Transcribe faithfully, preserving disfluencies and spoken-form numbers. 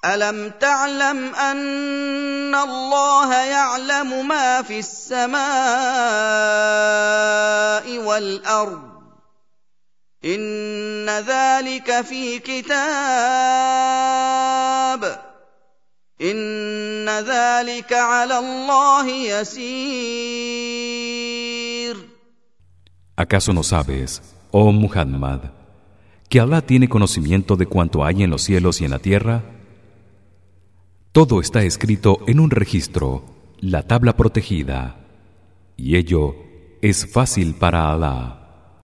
ألم تعلم أن الله يعلم ما في السماء والأرض إن ذلك في كتاب إن ذلك على الله يسير. ¿Acaso no sabes, oh Muhammad, que Allah tiene conocimiento de cuanto hay en los cielos y en la tierra? Todo está escrito en un registro, la tabla protegida, y ello es fácil para Allah.